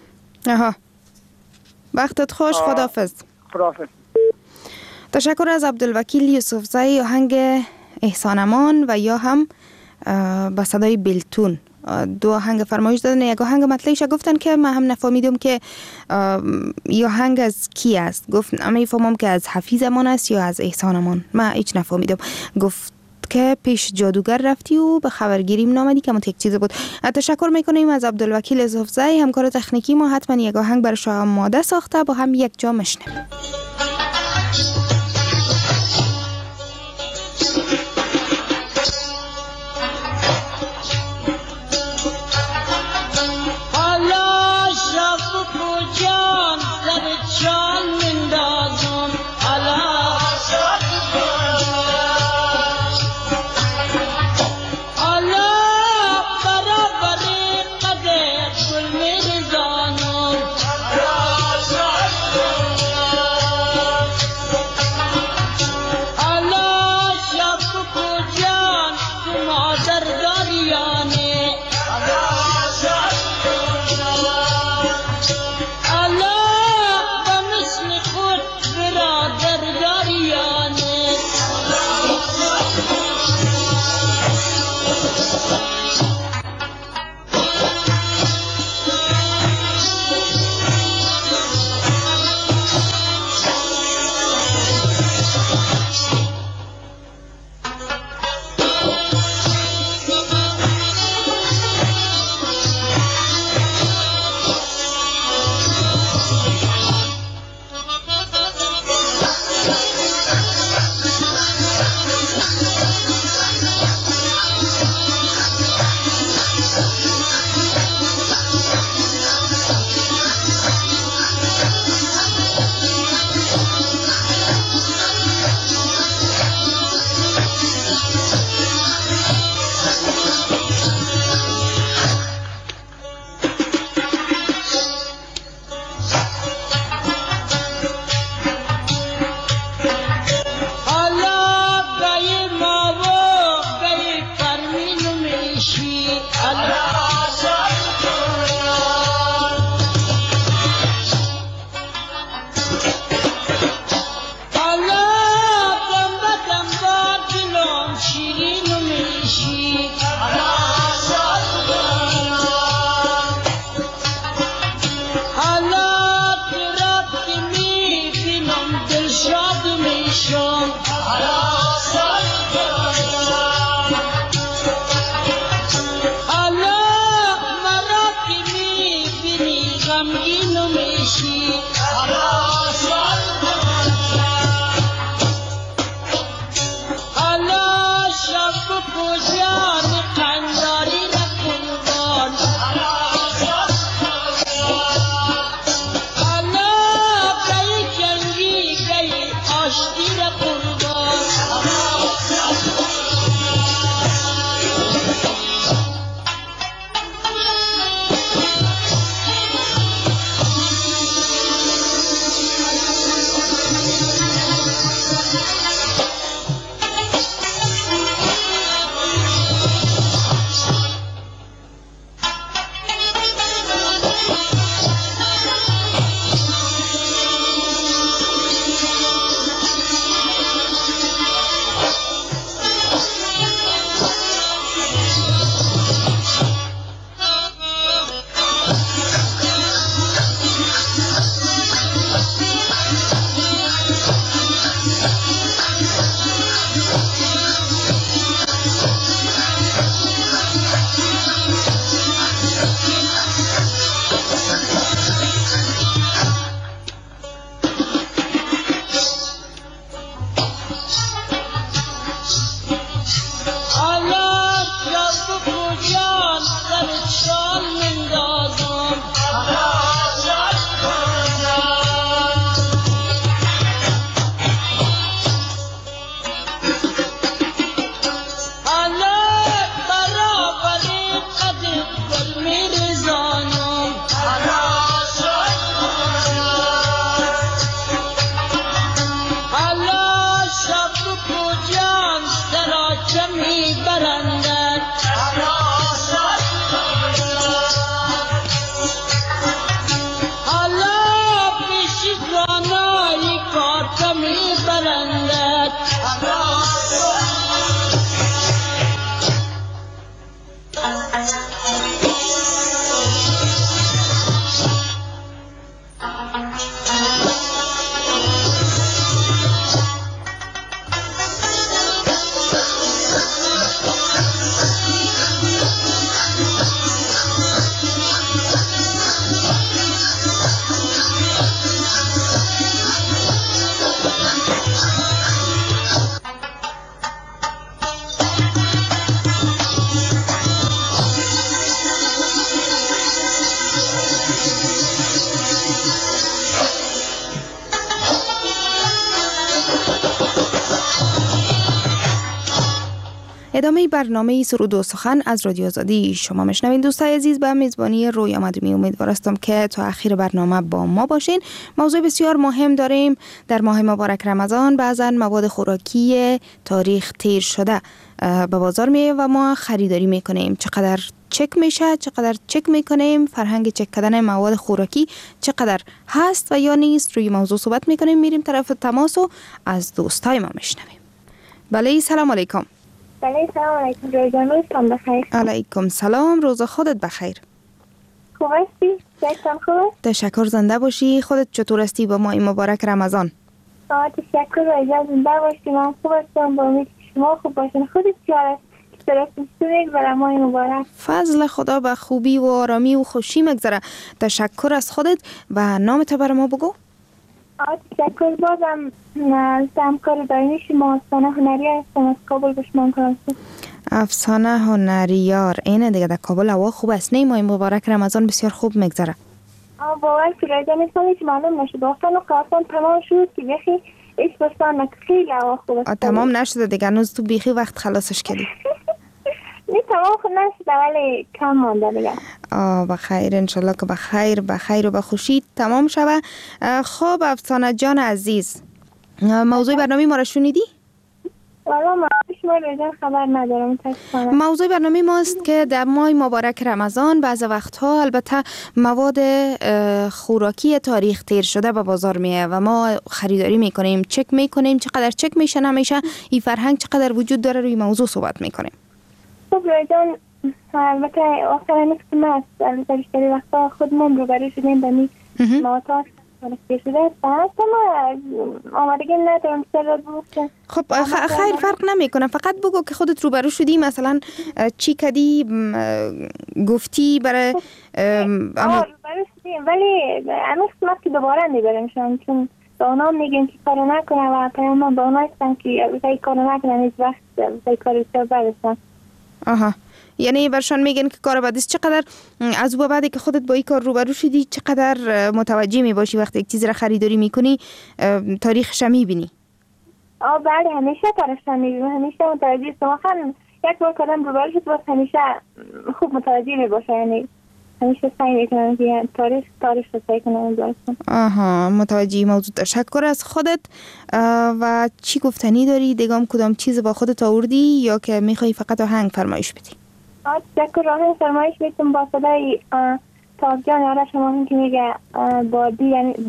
وقتت خوش. خداحافظ. خداحافظ. تشکر از عبدالوکیل یوسفزئی. آهنگ احسان امان و یا هم با صدای بلتون دو آهنگ فرمایش دادن. یک آهنگ مطلعیش گفتن که من هم نفهمیدم که یا آهنگ از کی است. گفت اما میفهمم که از حفیظ امان است یا از احسان امان. من هیچ نفهمیدم. گفت که پیش جادوگر رفتی و به خبرگیریم نامدی که یک چیز بود. تشکر میکنیم از عبدالوکیل یوسفزئی همکار تکنیکی ما. حتما یک آهنگ برای شما آماده ساخته، با هم یک جا میشنویم. ادامه برنامه سرود و سخن از رادیو آزادی شما میشنوین. دوستای عزیز، به میزبانی رویا مدومی امیدوار هستم که تا آخر برنامه با ما باشین. موضوع بسیار مهم داریم در ماه مبارک رمضان. بعضا مواد خوراکی تاریخ تیر شده به بازار میه و ما خریداری میکنیم. چقدر چک میشه، چقدر چک میکنیم، فرهنگ چک کردن مواد خوراکی چقدر هست و یا نیست، روی موضوع صحبت میکنیم. میریم طرف تماس و از دوستای ما میشنویم. بله، سلام علیکم. بله، سلام علیکم. روزتون بخیر. علیکم سلام، روز خودت بخیر. خوب هستی؟ صحتتان خوبه؟ تشکر، زنده باشی. خودت چطور هستی با ماه مبارک رمضان؟ تشکر و اجازه زنده باشی. من خوب هستم، با امید شما خوب باشین. خودت چطور هستی برای ماه مبارک؟ فضل خدا به خوبی و آرامی و خوشی مگذره. تشکر از خودت و نامت بر ما بگو. تشکر. بازم همکار دائمی شما افسانه هنریار هستم از کابل به شما کنم. افسانه هنریار، اینه دیگه. در کابل هوا خوب است نه؟ ماه مبارک رمضان بسیار خوب میگذره. باور کنید مثلا هیچ معلوم نشد. آفتان و کارتان تمام شد که بخی ایش بستان خیلی هوا خوب است. تمام نشده دیگه، هنوز تو بیخی وقت خلاصش کردی. نه تمام خود نشده ولی کم مانده دیگه. بخیر، انشالله که بخیر و بخوشی تمام شوه. خب افسانه جان عزیز، موضوع برنامه ما را شنیدی؟ والا من شما رو خبر ندارم. موضوع برنامه ماست که در ماه مبارک رمضان بعض وقتها البته مواد خوراکی تاریخ تیر شده به بازار میه و ما خریداری میکنیم، چک میکنیم چقدر چک میشه نمیشه، این فرهنگ چقدر وجود داره، روی موضوع صحبت میکنیم. خب رایجان، البته آخر نیست که ما البته بیشتری وقتا خودمون روبرو شدیم به می مواد تاریخ شده است. ما آمادگی ندارم سر بود. خب خیر، فرق نمیکنه، فقط بگو که خودت روبرو شدی، مثلا چی کدی گفتی برای روبرو شدیم ولی هنوز قسمت که دوباره میبریم شما، چون به اونا میگن که کارو نکنه و پیام به اونا هستن که البته کارو نکنن هیچ وقت البته کاری سر برسن. یعنی برشان میگن که کار بدیست. چقدر از او بعدی که خودت با این کار روبرو شدی چقدر متوجه میباشی وقتی یک چیز را خریداری میکنی تاریخش میبینی؟ بله، همیشه تاریخش میبینی، همیشه متوجه است. واقعا یک بار کردم روبرو شد باز همیشه خوب متوجه میباشه، یعنی همیشه سعی میکنم که تاریخ رو سعی کنم. متوجه موضوع. تشکر از خودت. و چی گفتنی داری؟ دیگه کدام چیز با خودت آوردی یا که میخوای فقط آهنگ فرمایش بدی؟ تشکر. آهنگ فرمایش میتونم با صدای تاجان آرش شما که میگه بادی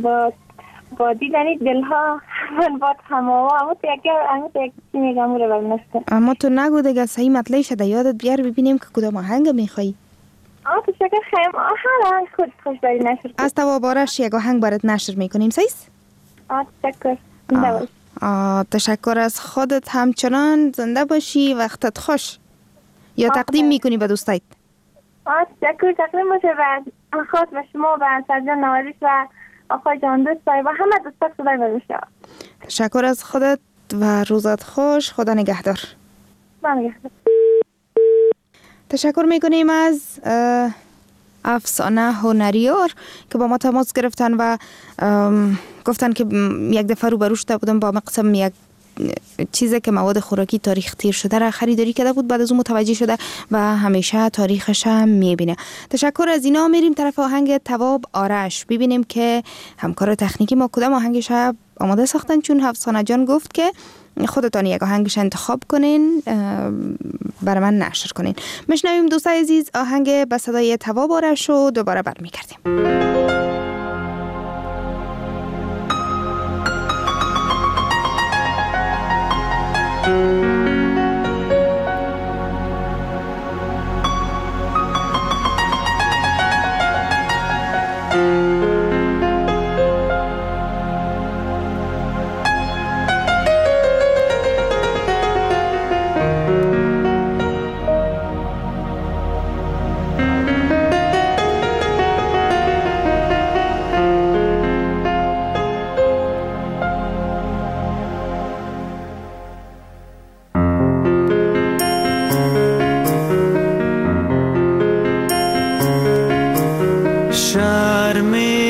یعنی دلها من باد هماوا. اما تو یک چی میگم رو برنسته. اما تو نگو دیگه، صحیح مطلعی شده، یادت بیار ببینیم که کدام آهنگ میخوایی. تشکر. خیلی آهنگ خود خوش داری نشر از توابارش یک آهنگ برات نشر میکنیم. سیست؟ تشکر. تشکر از خودت. همچنان زنده باشی، وقتت خوش. یا تقدیم میکنی به دوستایت؟ تشکر. تقدیم باشه و خاص به شما و سرجان نوازش و آقای جان دوستای و همه دوستات خدای بمیشه. تشکر از خودت و روزت خوش. خدا نگهدار. تشکر میکنیم از افسانه هنریار که با ما تماس گرفتن و گفتن که یک دفعه روبرو شده بودم با مقسم یک چیزی که مواد خوراکی تاریخ تیر شده را خریداری کرده بود، بعد از اون متوجه شده و همیشه تاریخش هم میبینه. تشکر از اینا. میریم طرف آهنگ تواب آرش ببینیم که همکار تکنیکی ما کدام آهنگش آماده ساختن، چون افسانه جان گفت که خودتان یک آهنگش انتخاب کنین برای من نشر کنین. میشنویم دوستای عزیز آهنگ به صدای تواب آرش رو دوباره برمیگردیم.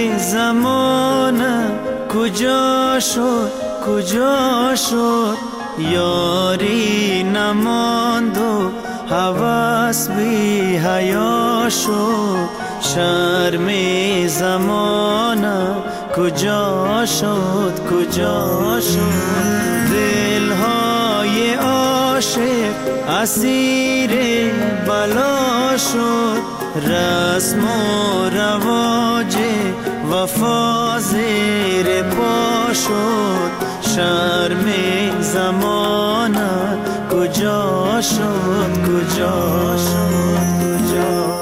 کجا شد یاری نماند و هوس بی حیا شد، شرم زمانه کجا شد کجا شد. دلهای عاشق اسیر بلا شد، رسم و رواج وفا زیر پا شد، شرم زمانه کجا شد کجا شد کجا.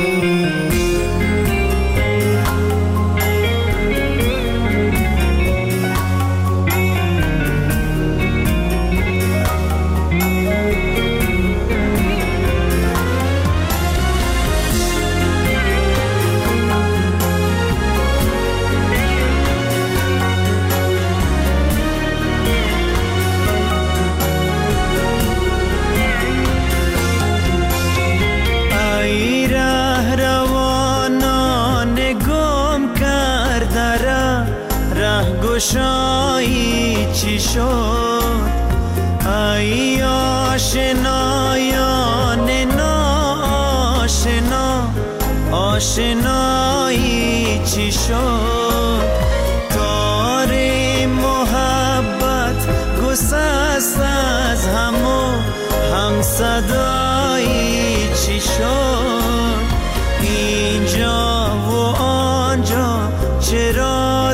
گشایی چی شد؟ ای آشنایان ناآشنا، آشنایی چی شد؟ تار محبت گسست از هم صدایی چی شد؟ اینجا و آنجا چرا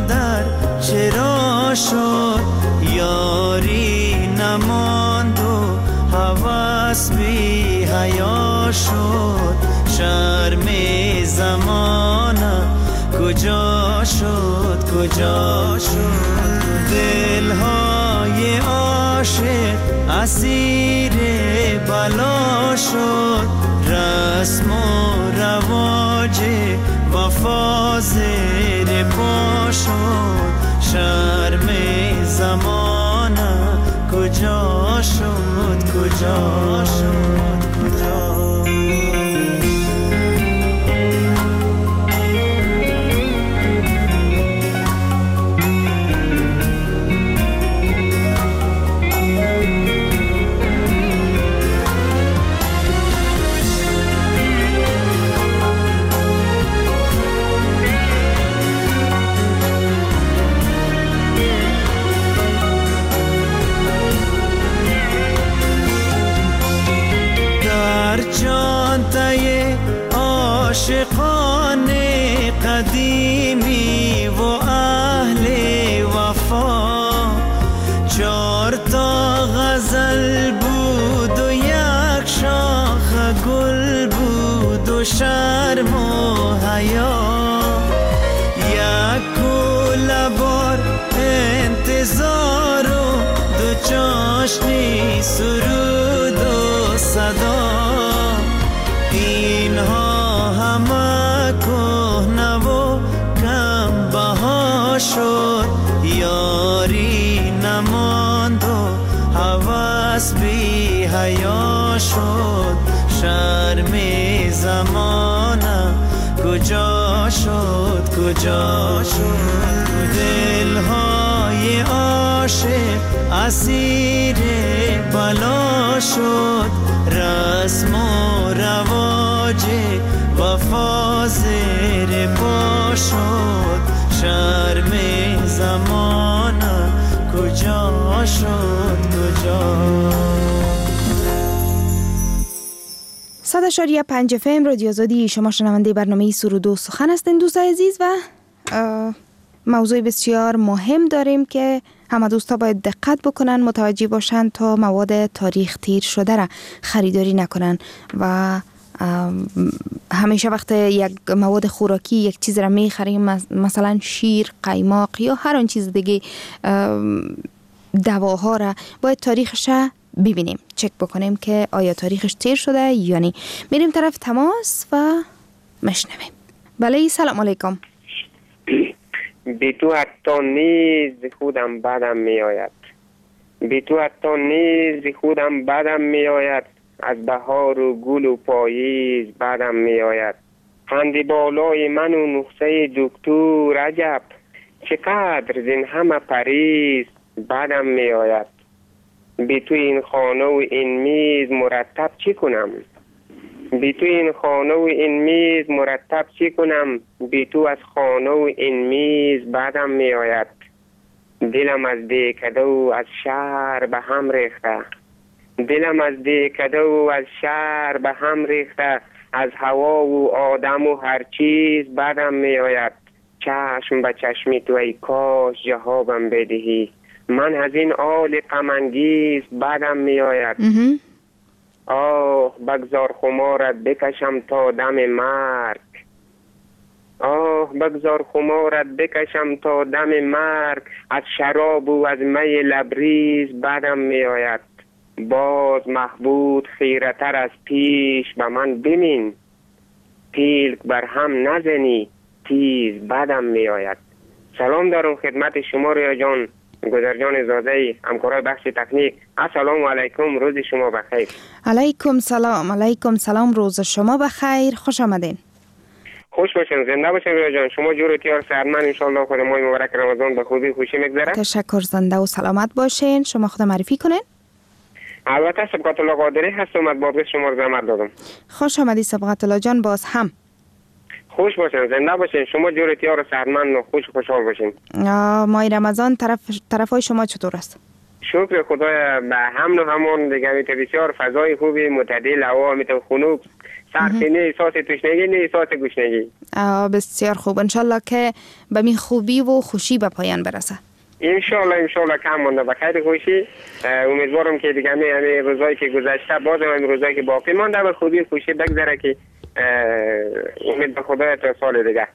شد؟ یاری نماند و هوس بی حیا شد، شرم زمانه کجا شد کجا شد. دلهای عاشق اسیر بلا شد، رسم و رواج وفا زیر پا شد، شرم زمانه کجا شد کجا شد کجا. جانتای عاشقان قدیمی و اهل وفا، 4 تا غزل بود و 1 شاخ گل بود و شرم و حیا، 1 کوله بار انتظار و 2 چاشنی سرود و صدا. اینها همه کهنه و کم بها شد، یاری نماند و هوس بی حیا شد، شرم زمانه کجا شد کجا شد. دلهای عاشق اسیر بلا شد، رسم و رواج وفا زیر پا شد، شرم زمانه کجا شد کجا. 100.5 FM رادیو آزادی، شما شنونده برنامه سرود و سخن هستین دوستای عزیز و موضوع بسیار مهم داریم که همه دوستا باید دقت بکنن، متوجه باشن تا مواد تاریخ تیر شده را خریداری نکنن و همیشه وقت یک مواد خوراکی یک چیز را میخریم، مثلا شیر، قیماق یا هر آن چیز دیگه، دواها را باید تاریخش ببینیم، چک بکنیم که آیا تاریخش تیر شده یا نه. میریم طرف تماس و مشنویم. بله سلام علیکم. بی تو حتی نیز خودم بدم می آید، بی تو حتی نیز خودم بدم می آید، از بهار و گل و پاییز بدم می آید. خنده بالای من و نقصه دکتر عجب، چقدر زین همه پریز بدم می آید. بی تو این خانه و این میز مرتب چی کنم؟ بی تو این خانه و این میز مرتب چی کنم؟ بی تو از خانه و این میز بعدم می آید. دلم از دیکده و از شهر به هم ریخته. دلم از دیکده و از شهر به هم ریخته. از هوا و آدم و هر چیز بعدم می آید. چشم به چشمی تو ای کاش جوابم بدهی. من از این آل غم انگیز بعدم می آید. آه بگذار خمارت بکشم تا دم مرگ. آه بگذار خمارت بکشم تا دم مرگ. از شراب و از می لبریز بعدم می آید. باز محبود خیرتر از پیش به من بمین. پیلک بر هم نزنی تیز بعدم می آید. سلام دارم خدمت شما رویا جان، گذرجان زاده، همکارای بخش تکنیک. السلام علیکم، روز شما بخیر. علیکم سلام. علیکم سلام، روز شما بخیر. خوش آمدین. خوش باشین، زنده باشین رویا جان. شما جور تیار سرمن انشالله خود ماه مبارک رمضان به خوبی خوشی میگذره. تشکر، زنده و سلامت باشین. شما خود معرفی کنین. البته سبقت الله قادری هستم، از بابت شما رو زحمت دادم. خوش آمدی سبقت الله جان. باز هم خوش باشین، زنده باشین. شما جور تیار سرمن و خوشحال باشین. ماه رمضان طرفای شما چطور است؟ شکر خدای به همون و همون دیگه. میتونه بسیار فضای خوبی معتدل، هوا میتونه خنک، سرخینه، احساس تشنگی نه احساس گشنگی. بسیار خوب، انشالله که به می خوبی و خوشی به پایان برسه. انشالله کم مونده به خیر خوشی. امیدوارم که دیگه همین روزایی که گذشته باز همین روزایی که باقی مونده به خوبی خوشی بگذره، که امید به خدا تا سال دیگه.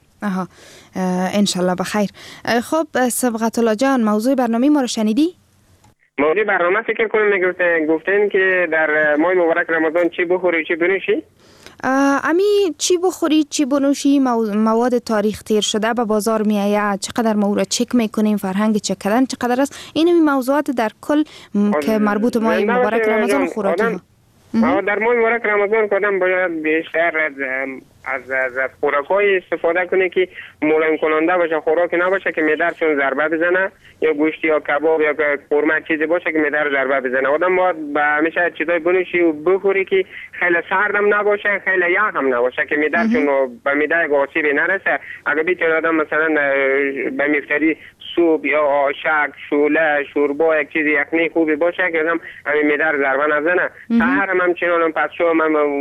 انشالله بخیر. خب سبقت الله جان، موضوع برنامه ما رو شنیدی؟ موضوع برنامه فکر کنم گفتن که در ماه مبارک رمضان چی بخوری چی بنوشی؟ امی چی بخوری چی بنوشی، مواد تاریخ تیر شده به بازار می آید، چقدر ما او را چک میکنیم، فرهنگ چک کردن چقدر است. این موضوعات در کل که مربوط ماه مبارک رمضان خوراکی در ماه مبارک رمضان کدام باید بیشتر از خوراک‌های استفاده کنه که ملایم کننده باشه، خوراک نباشه که معده چون ضربه بزنه، یا گوشت یا کباب یا قورمه چیزی باشه که معده رو ضربه بزنه. آدم باید به همیشه چیزای بنوشی و بخوری که خیلی سردم نباشه، خیلی یخ هم نباشه که معده چون به معده آسیبی نرسه. اگه بیچاره آدم مثلا به مفتری سوپ یا آشک، شوله، شوربا یک چیز یخنی خوبی باشه که آدم همین معده رو ضربه نزنه. سحر هم همچنان پس شو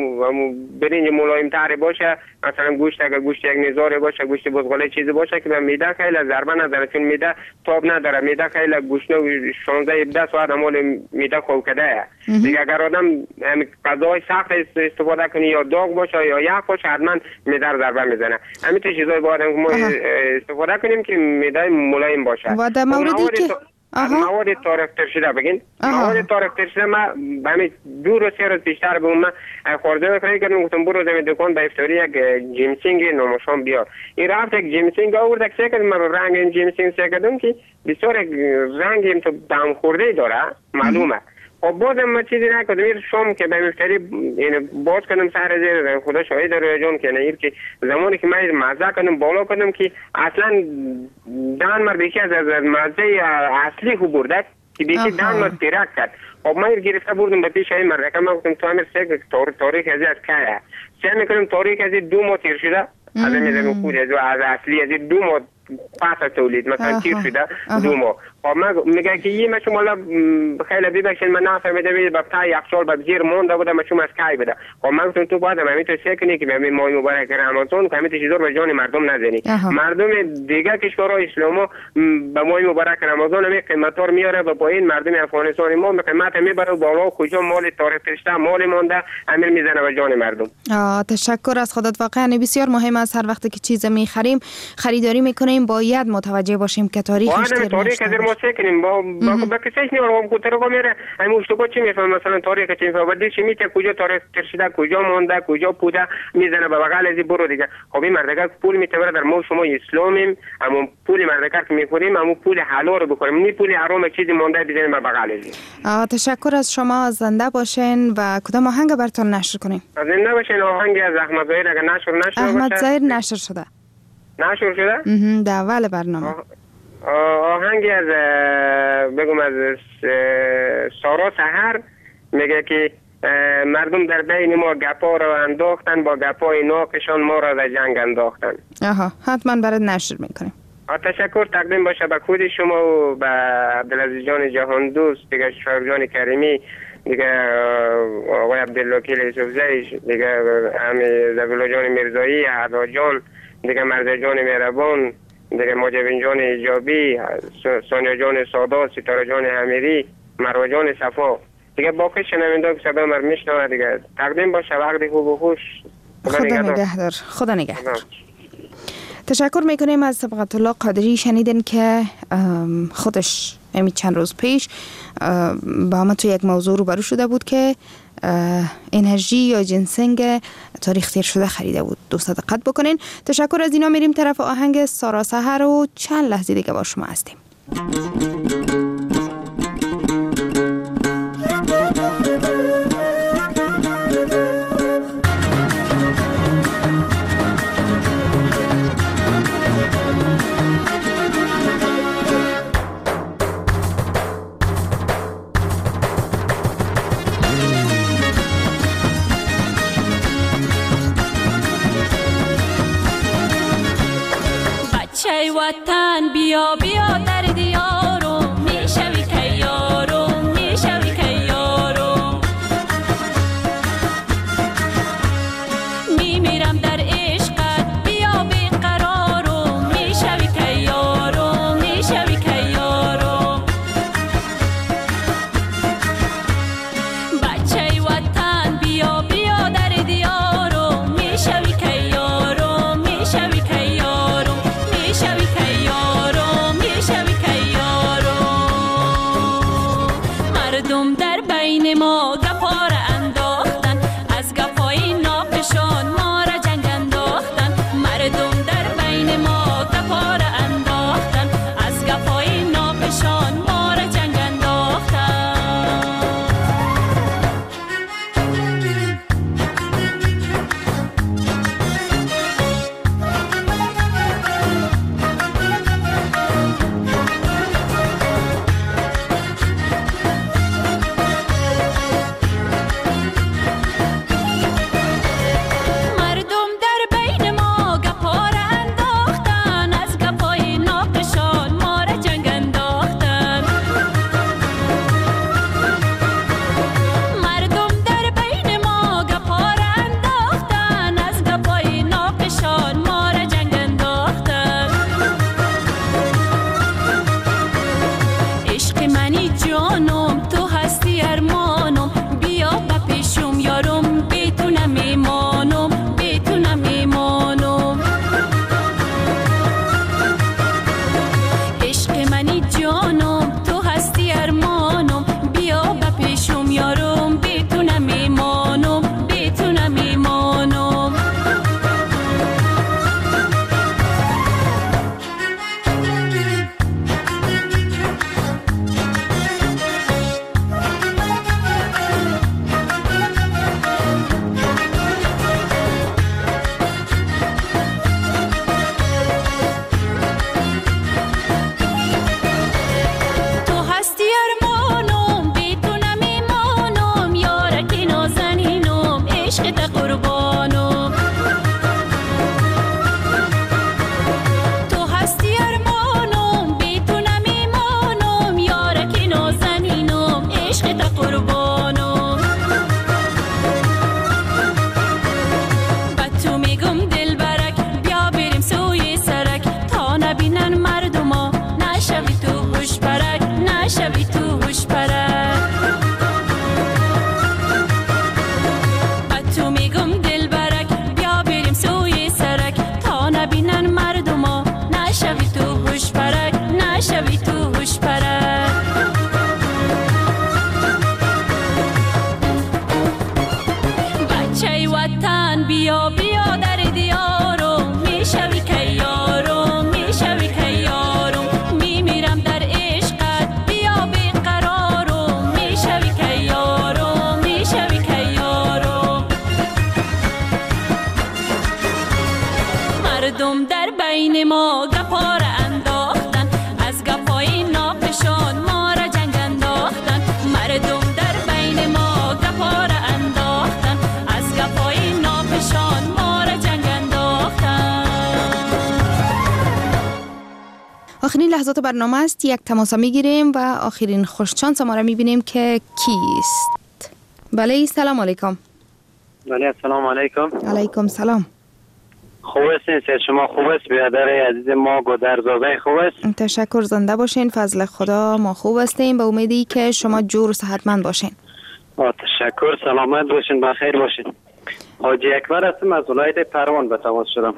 برنج ملایم تر باشه، مثلا گوشت اگر گوشت یک نزاره باشه، گوشت بزغاله چیزی باشه که به معده خیلی ضربه نداره، چون معده تاب نداره. معده خیلی گوشت و 16-17 ساعت مال معده خوب کرده. دیگه اگر آدم غذای سخت استفاده کنه یا داغ باشه یا یخ باشه، حتما معده رو ضربه میزنه. همین تو چیزای باید ما استفاده کنیم که معده ملایم باشه. و در موردی که مواد تاریخ تر شده بگین، مواد تاریخ تر شده ما به همین 2 روز 3 روز بیشتر به اون خورده خرید کردم، گفتم برو دم دکان به افطاری یک جیمسینگ نماشام بیار. این رفت یک جیمسینگ آورد، یک سه کردم، من رنگ این جیمسینگ سه کردم که بسیار رنگ این تو دم خورده داره معلومه. خب بازم من چیزی نکردم. این شام که به مفتری باز کردم سر زیر، خدا شاهد داره جان که نه، که زمانی که من مزه کردم بالا کردم که اصلا دان مر بیشتر از مزه اصلی خوب برده که بیشتر دان مر تیرک کرد. خب من گرفته بردم به پیش این مرد، من گفتم تو امیر سه تاریخ از که سه میکنم تاریخ از 2 ماه تیر شده از میذارم خود از اصلی از 2 ماه پس تولید مثلا تیر شده 2 ماه. خب من میگه که این من شما خیلی ببخشید من نفهمیدم به پای یخچال به زیر مونده بودم، من شما از کی بده. خب من گفتم تو باید همین تو چه کنی که به ماه مبارک رمضان که همین چیزا رو به جان مردم نزنی. مردم دیگه کشورهای اسلامی به ماه مبارک رمضان همین قیمتا رو میاره و با این مردم افغانستان ما قیمت میبره بالا، کجا مال تاریخ فرشته مال مونده همین میزنه به جان مردم. تشکر از خودت. واقعا بسیار مهم است هر وقت که چیز میخریم خریداری میکنیم باید متوجه باشیم که تاریخش ما چه کنیم با کسیش نیارم خودت رو میره همین اشتباه چی میفهم، مثلا تاریخ چی میفهم چی میته کجا تاریخ ترشیده کجا مونده کجا بوده میزنه به بغل از برو دیگه. خب این مردگار پول میتونه در ما شما اسلامیم، اما پول مردگار که میخوریم اما پول حلال رو بخوریم، نه پول حرام چیزی مونده بزنیم به بغل از. تشکر از شما، زنده باشین. و کدام آهنگ براتون نشر کنیم؟ زنده باشین. آهنگ از احمد ظاهر اگر نشر احمد ظاهر نشر شده. نشر شده؟ در اول برنامه. آهنگی از بگم از سارا سحر میگه که مردم در بین ما گپا رو انداختن، با گپای ناکشان ما را در جنگ انداختن. آها، حتما برات نشر میکنیم. تشکر تقدیم باشه به خود شما و به عبدالعزیز جان جهان دوست، دیگه شفیق جان کریمی، دیگه آقای عبدالوکیل یوسفزی، دیگه امی زبیلا جان میرزایی، عدا جان، دیگه مرزا جان مهربان، دیگه ماجبین جان ایجابی، سانیا جان سادا، ستاره جان امیری، مروه جان صفا، دیگه باقی شنونده که صدا مر میشنوه. دیگه تقدیم باشه وقتی خوب و خوش. خدا نگهدار. خدا نگهدار. تشکر میکنیم از صبغت الله قادری. شنیدین که خودش چند روز پیش با ما تو یک موضوع روبرو شده بود که انرژی یا جنسینگ تاریخ تیر شده خریده بود. دوستا دقت بکنین. تشکر از اینا. میریم طرف آهنگ سارا سحر و چند لحظه دیگه با شما هستیم. وطن بیا بیا در دیارو، میشوی که یارو، میشوی که یارو، میمیرم در عشقت بیا بیقرارو، میشوی که یارو، میشوی که یارو، بچه وطن بیا بیا در دیارو، میشوی که یارو، میشوی که یارو، میشوی که یارو، میشوی که یارو. مردم در بین ما گپا را انداختن، از گپای ناپشان ما را جنگ انداختن. مردم در بین ما گپا را انداختن، از گپای ناپشان ما را جنگ انداختن. بیا بیا در دیارو، میشوی که یارو، میشوی که یارو. آخرین لحظات برنامه است، یک تماس میگیریم و آخرین خوششانس ما را میبینیم که کیست. بله سلام علیکم. بله سلام علیکم. علیکم سلام. خوب هستین؟ شما خوب است؟ برادر عزیز ما گودرزاده خوب است؟ تشکر، زنده باشین. فضل خدا ما خوب هستیم، به امیدی که شما جور و صحتمند باشین. تشکر، سلامت باشین، بخیر باشین. حاجی اکبر هستم، از ولایت پروان به تماس شدم.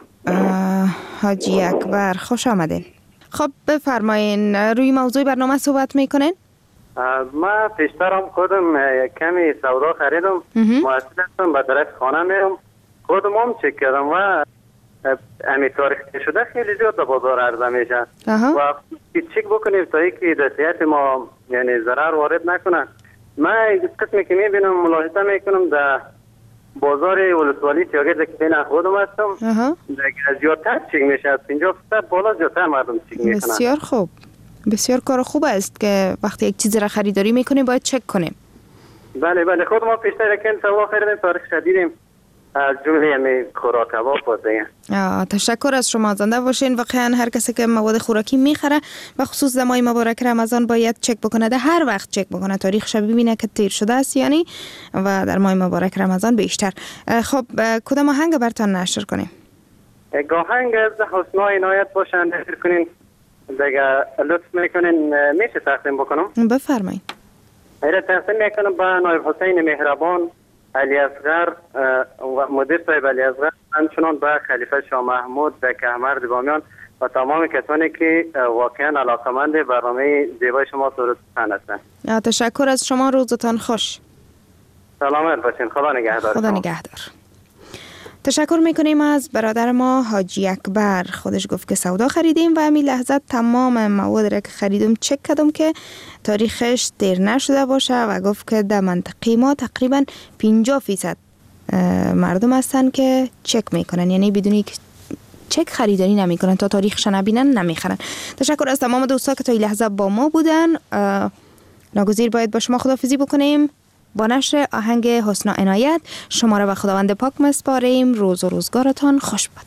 حاجی اکبر خوش آمدین. خب بفرمایین، روی موضوع برنامه صحبت میکنین؟ ما پیشترم خودم کمی سودا خریدم، محصول هستم، به طرف خانه میرم، خودم هم چک کردم و امی تاریخ شده خیلی زیاد در بازار عرضه میشه و چک بکنیم تا اینکه در صحت ما یعنی ضرر وارد نکنه. من قسمی که میبینم ملاحظه میکنم در بازار ولسوالی تیاگرد که بین خودم هستم زیادتر چک میشه، از 50% بالا زیادتر مردم چک میکنن. بسیار خوب، بسیار کار خوب است که وقتی یک چیزی را خریداری میکنیم باید چک کنیم. بله بله، خود ما پیشتر کن سوا خریدیم، تاریخ شدیدیم از جمله همی خوراک کباب بازده. تشکر از شما، زنده باشین. واقعا هر کسی که مواد خوراکی میخره و خصوص در ماه مبارک رمضان باید چک بکنه، در هر وقت چک بکنه، تاریخش ببینه که تیر شده است یعنی، و در ماه مبارک رمضان بیشتر. خب کدام آهنگ براتون نشر کنیم؟ آهنگ از حسنا عنایت باشن نشر کنین دیگه، لطف میکنین میشه تقدیم بکنم؟ بفرمایید. ایره تقدیم میکنم به نایب حسین مهربان، علی اصغر و مدیر صاحب علی اصغر، همچنان به خلیفه شاه محمود، به احمد بامیان و تمام کسانی که واقعا علاقمند برنامه زیبای شما سرود هستند. تشکر از شما، روزتان خوش. سلامت باشین، خدا نگهدار. خدا نگهدار. تشکر میکنیم از برادر ما حاجی اکبر. خودش گفت که سودا خریدیم و همین لحظه تمام مواد را که خریدم چک کردم که تاریخش دیر نشده باشه و گفت که در منطقه ما تقریبا 50% مردم هستن که چک میکنن، یعنی بدونی که چک خریداری نمیکنن، تا تاریخش نبینن نمیخرن. تشکر از تمام دوستا که تا این لحظه با ما بودن. ناگزیر باید با شما خداحافظی بکنیم. با نشر آهنگ حسنا عنایت شما را به خداوند پاک مسپاریم. روز و روزگارتان خوش باد.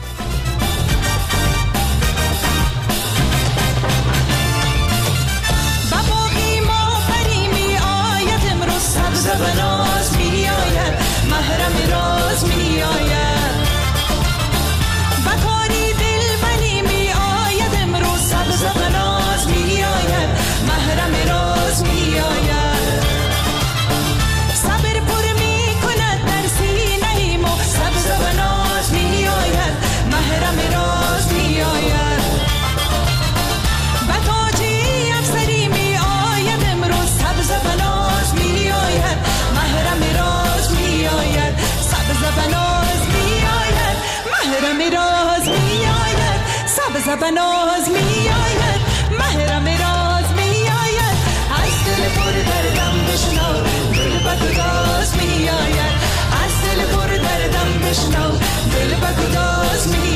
باباقی ما پری می آید، امروز سبز و ناز می آید، محرم راز می آید. بکاری دل بنی می آید، امروز سبز و ناز می آید، محرم راز می آید. زباناز می آید، محرم راز می آید. از دل پر دردم بشنو، دل بگداز می آید. از دل پر دردم بشنو، دل بگداز می